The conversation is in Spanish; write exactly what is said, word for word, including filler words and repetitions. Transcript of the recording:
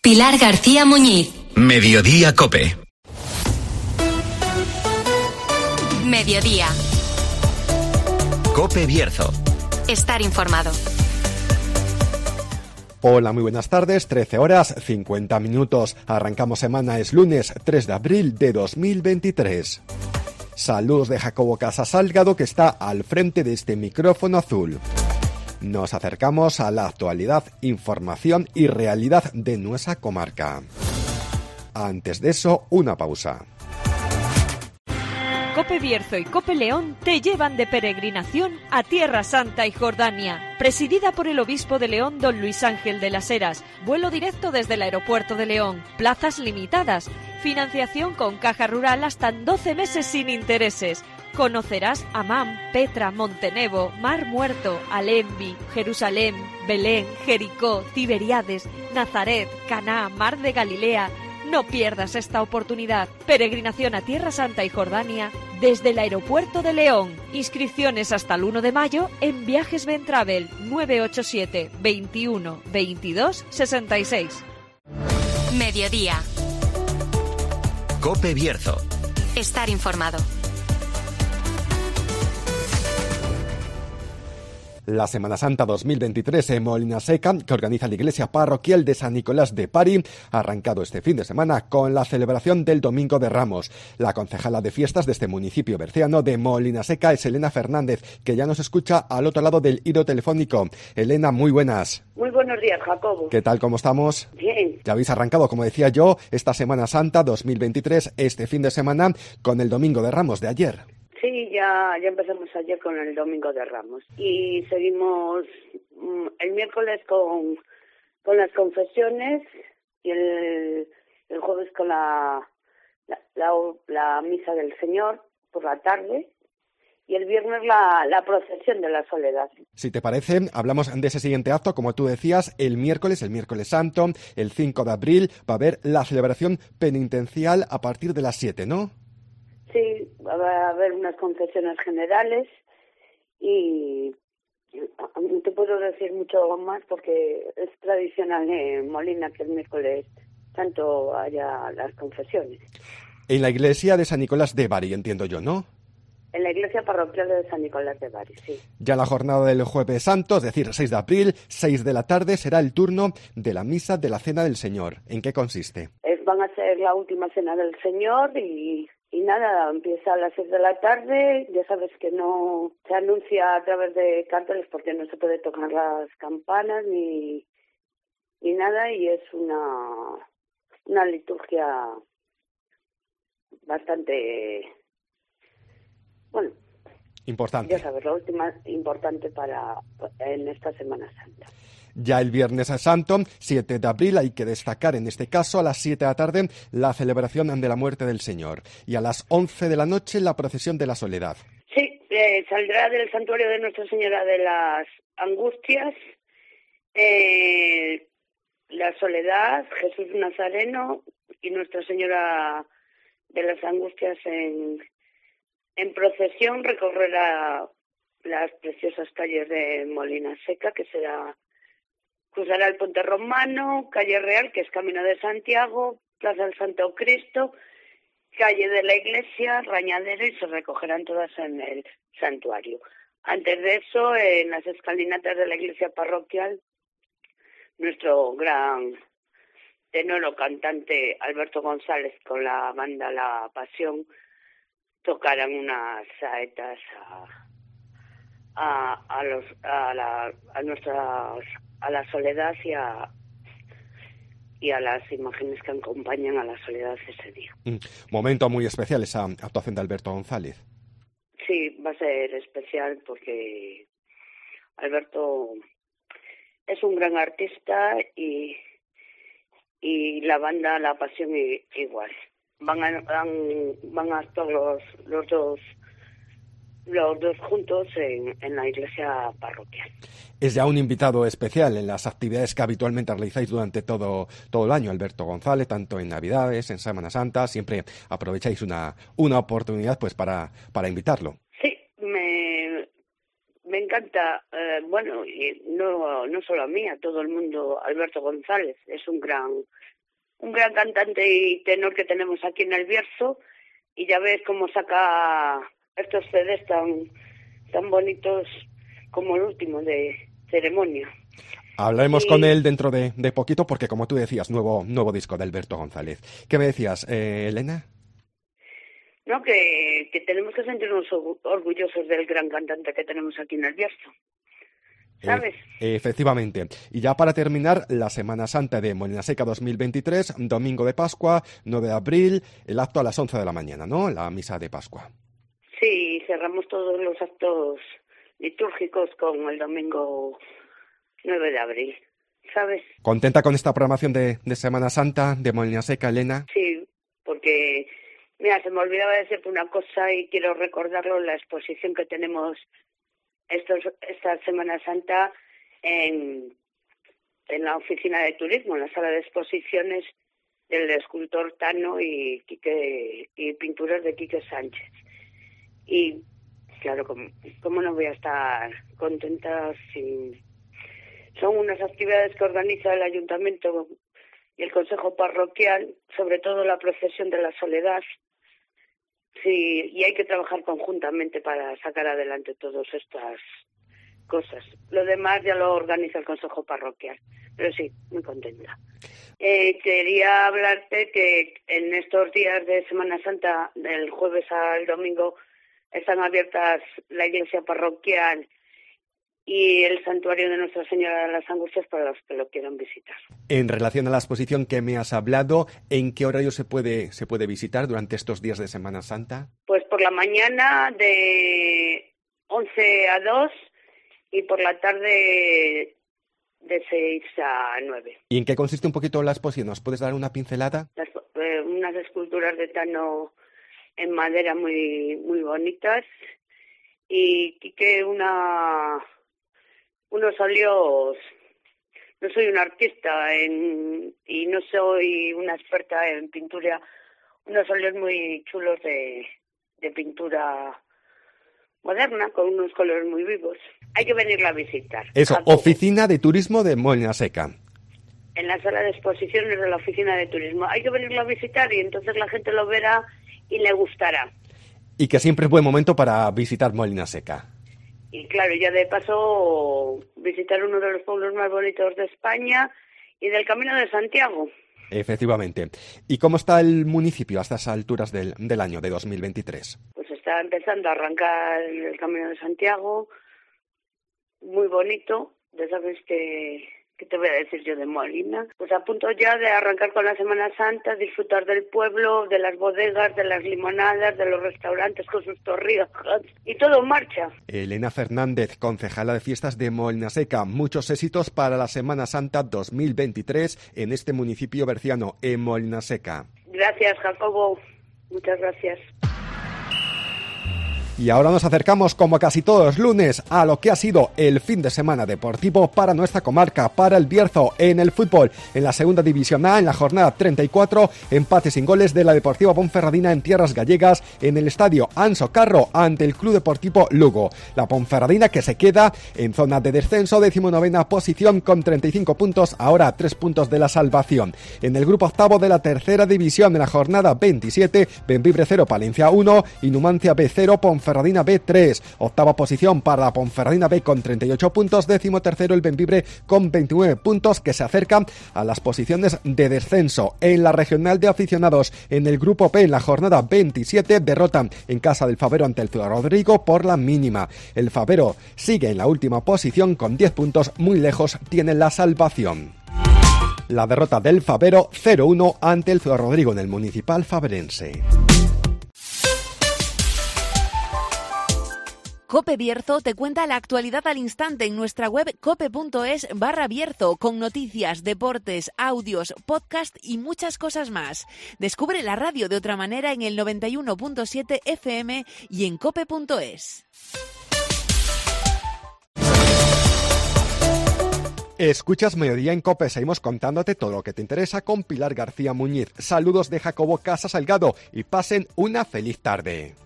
Pilar García Muñiz. Mediodía COPE. Mediodía. COPE Bierzo. Estar informado. Hola, muy buenas tardes, trece horas, cincuenta minutos. Arrancamos semana, es lunes tres de abril de dos mil veintitrés. Saludos de Jacobo Casas Salgado, que está al frente de este micrófono azul. Nos acercamos a la actualidad, información y realidad de nuestra comarca. Antes de eso, una pausa. COPE Bierzo y COPE León te llevan de peregrinación a Tierra Santa y Jordania. Presidida por el obispo de León, don Luis Ángel de las Heras. Vuelo directo desde el aeropuerto de León. Plazas limitadas. Financiación con Caja Rural hasta en doce meses sin intereses. Conocerás Amán, Petra, Montenevo, Mar Muerto, Alembi, Jerusalén, Belén, Jericó, Tiberíades, Nazaret, Caná, Mar de Galilea. No pierdas esta oportunidad. Peregrinación a Tierra Santa y Jordania desde el aeropuerto de León. Inscripciones hasta el uno de mayo en Viajes Ventravel nueve ocho siete, veintiuno, veintidós, sesenta y seis. Mediodía. COPE Bierzo. Estar informado. La Semana Santa dos mil veintitrés en Molina Seca, que organiza la Iglesia Parroquial de San Nicolás de Bari, ha arrancado este fin de semana con la celebración del Domingo de Ramos. La concejala de fiestas de este municipio berciano de Molina Seca es Elena Fernández, que ya nos escucha al otro lado del hilo telefónico. Elena, muy buenas. Muy buenos días, Jacobo. ¿Qué tal, cómo estamos? Bien. Ya habéis arrancado, como decía yo, esta Semana Santa dos mil veintitrés, este fin de semana, con el Domingo de Ramos de ayer. Sí, ya, ya empezamos ayer con el Domingo de Ramos y seguimos mm, el miércoles con, con las confesiones y el, el jueves con la, la, la, la misa del Señor por la tarde y el viernes la, la procesión de la Soledad. Si te parece, hablamos de ese siguiente acto. Como tú decías, el miércoles, el miércoles santo, el cinco de abril, va a haber la celebración penitencial a partir de las siete, ¿no? Sí, va a haber unas confesiones generales y no te puedo decir mucho más porque es tradicional en Molina que el miércoles tanto haya las confesiones. En la iglesia de San Nicolás de Bari, entiendo yo, ¿no? En la iglesia parroquial de San Nicolás de Bari, sí. Ya la jornada del Jueves Santo, es decir, seis de abril, seis de la tarde, será el turno de la misa de la Cena del Señor. ¿En qué consiste? Es, van a ser la última Cena del Señor y... Y nada, empieza a las seis de la tarde, ya sabes que no se anuncia a través de carteles porque no se puede tocar las campanas ni, ni nada y es una, una liturgia bastante, bueno, importante. Ya sabes, la última importante para en esta Semana Santa. Ya el Viernes Santo, siete de abril, hay que destacar en este caso a las siete de la tarde la celebración de la muerte del Señor y a las once de la noche la procesión de la Soledad. Sí, eh, saldrá del santuario de Nuestra Señora de las Angustias, eh, la Soledad, Jesús Nazareno y Nuestra Señora de las Angustias en, en procesión recorrerá las preciosas calles de Molina Seca, que será... Cruzará el Puente Romano, Calle Real, que es Camino de Santiago, Plaza del Santo Cristo, Calle de la Iglesia, Rañadero y se recogerán todas en el santuario. Antes de eso, en las escalinatas de la iglesia parroquial, nuestro gran tenor o cantante Alberto González con la banda La Pasión tocarán unas saetas a, a, a, los, a, la, a nuestras... a la Soledad y a, y a las imágenes que acompañan a la Soledad ese día. Mm, momento muy especial esa actuación de Alberto González. Sí, va a ser especial porque Alberto es un gran artista y, y la banda La Pasión igual. Van a, van, van a actuar los, los dos los dos juntos en, en la iglesia parroquial. Es ya un invitado especial en las actividades que habitualmente realizáis durante todo, todo el año, Alberto González, tanto en Navidades, en Semana Santa, siempre aprovecháis una, una oportunidad pues para, para invitarlo. Sí, me, me encanta, eh, bueno, y no, no solo a mí, a todo el mundo, Alberto González, es un gran un gran cantante y tenor que tenemos aquí en el Bierzo, y ya ves cómo saca estos C Ds tan, tan bonitos como el último de Ceremonia. Hablaremos y... con él dentro de, de poquito porque, como tú decías, nuevo nuevo disco de Alberto González. ¿Qué me decías, eh, Elena? No, que, que tenemos que sentirnos orgullosos del gran cantante que tenemos aquí en el Bierzo, ¿sabes? Eh, efectivamente. Y ya para terminar, la Semana Santa de Molinaseca dos mil veintitrés, domingo de Pascua, nueve de abril, el acto a las once de la mañana, ¿no? La misa de Pascua. Sí, cerramos todos los actos litúrgicos con el domingo nueve de abril, ¿sabes? ¿Contenta con esta programación de, de Semana Santa de Molinaseca, Elena? Sí, porque... Mira, se me olvidaba decirte una cosa y quiero recordarlo, la exposición que tenemos estos, esta Semana Santa en, en la oficina de turismo, en la sala de exposiciones del escultor Tano y, Quique, y pinturas de Quique Sánchez. Y claro, ¿cómo, cómo no voy a estar contenta si son unas actividades que organiza el Ayuntamiento y el Consejo Parroquial, sobre todo la procesión de la Soledad. Sí, y hay que trabajar conjuntamente para sacar adelante todas estas cosas. Lo demás ya lo organiza el Consejo Parroquial, pero sí, muy contenta. Eh, quería hablarte que en estos días de Semana Santa, del jueves al domingo, están abiertas la iglesia parroquial y el santuario de Nuestra Señora de las Angustias para los que lo quieran visitar. En relación a la exposición que me has hablado, ¿en qué horario se puede se puede visitar durante estos días de Semana Santa? Pues por la mañana de once a dos y por la tarde de seis a nueve. ¿Y en qué consiste un poquito la exposición? ¿Nos puedes dar una pincelada? Las, eh, unas esculturas de Tano en madera muy muy bonitas y que una... unos óleos, no soy una artista en, y no soy una experta en pintura, unos óleos muy chulos de, de pintura moderna, con unos colores muy vivos. Hay que venirla a visitar. Eso, a Oficina de Turismo de Molinaseca. En la sala de exposiciones de la Oficina de Turismo. Hay que venirla a visitar y entonces la gente lo verá y le gustará. Y que siempre es buen momento para visitar Molinaseca. Y claro, ya de paso visitar uno de los pueblos más bonitos de España y del Camino de Santiago. Efectivamente. ¿Y cómo está el municipio a estas alturas del, del año de dos mil veintitrés? Pues está empezando a arrancar el Camino de Santiago, muy bonito. Ya sabes que, ¿qué te voy a decir yo de Molina? Pues a punto ya de arrancar con la Semana Santa, disfrutar del pueblo, de las bodegas, de las limonadas, de los restaurantes con sus torrijas, y todo en marcha. Elena Fernández, concejala de fiestas de Molinaseca. Muchos éxitos para la Semana Santa dos mil veintitrés en este municipio berciano, en Molinaseca. Gracias, Jacobo. Muchas gracias. Y ahora nos acercamos, como casi todos los lunes, a lo que ha sido el fin de semana deportivo para nuestra comarca, para el Bierzo, en el fútbol. En la segunda división A, en la jornada treinta y cuatro, empate sin goles de la Deportiva Ponferradina en tierras gallegas, en el estadio Anso Carro, ante el Club Deportivo Lugo. La Ponferradina, que se queda en zona de descenso, decimonovena posición con treinta y cinco puntos, ahora a tres puntos de la salvación. En el grupo octavo de la tercera división, en la jornada veintisiete, Bembibre cero, Palencia uno y Numancia B cero, Ponferradina Ponferradina B tres, octava posición para la Ponferradina B con treinta y ocho puntos, décimo tercero el Bembibre con veintinueve puntos, que se acercan a las posiciones de descenso. En la regional de aficionados, en el grupo P, en la jornada veintisiete, derrotan en casa del Favero ante el Ciudad Rodrigo por la mínima. El Favero sigue en la última posición con diez puntos, muy lejos tiene la salvación. La derrota del Favero cero uno ante el Ciudad Rodrigo en el Municipal Faverense. Cope Bierzo te cuenta la actualidad al instante en nuestra web cope.es barra Bierzo, con noticias, deportes, audios, podcast y muchas cosas más. Descubre la radio de otra manera en el noventa y uno punto siete F M y en cope.es. Escuchas Mediodía en COPE, seguimos contándote todo lo que te interesa con Pilar García Muñiz. Saludos de Jacobo Casa Salgado y pasen una feliz tarde.